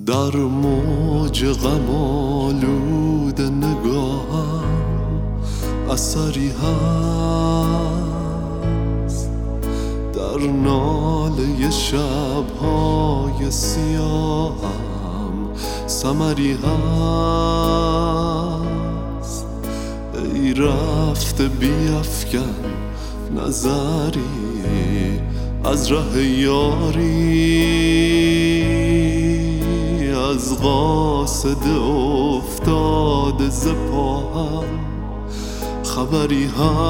در موج غم آلود نگاهم اثری هست، در ناله شب‌های سیاهم ثمری هست. ای رفته بیفکن نظری از ره یاری، از قاصد افتاده ز پاهم خبری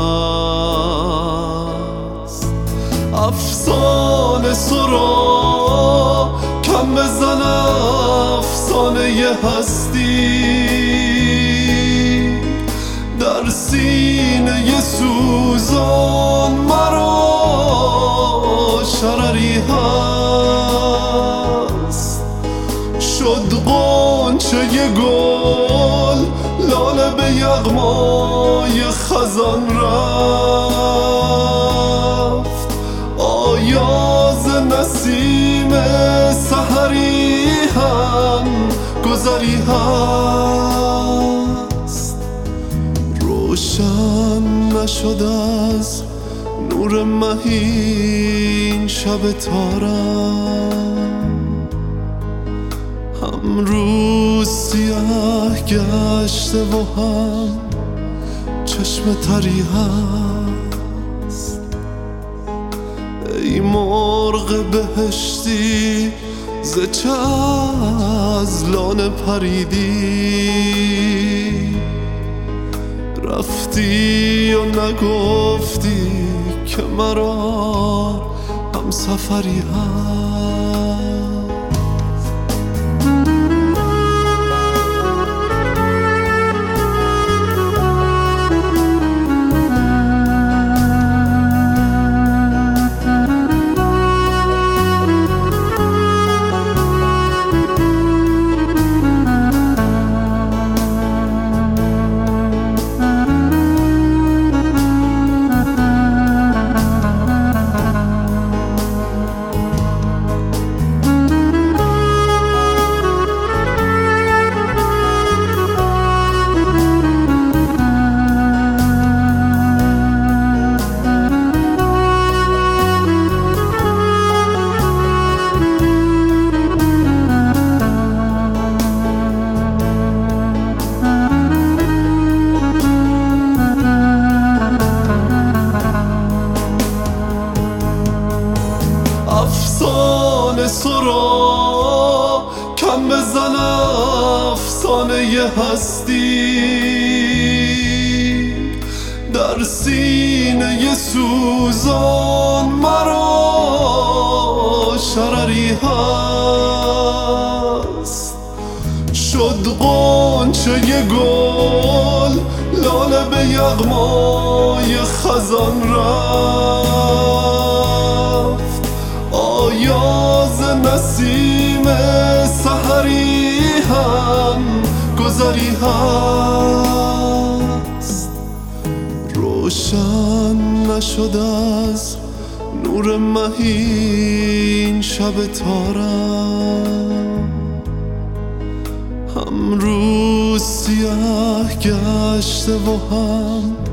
هست. افسانه سرا کم بزن افسانه هستی، در سینه سوزان مرا شرری هست. شد غنچه گل لاله به یغمای خزان رفت، آیاز نسیم سحری هم گذری هست. روشن نشد از نور مهین شب تارم، هم روز سیاه گشته و هم چشم تری هست. ای مرغ بهشتی ز چه از لانه پریدی، رفتی و نگفتی که مرا هم سفری هست. افسانه سرا کم بزن افسانه هستی، در سینه سوزان مرا شرری هست. شد غنچه گل لاله به یغمای خزان رفت، آیاز نسیم سحری هم گذری هست. روشن نشد از نور مهین شب تارم، هم روز سیاه گشته و هم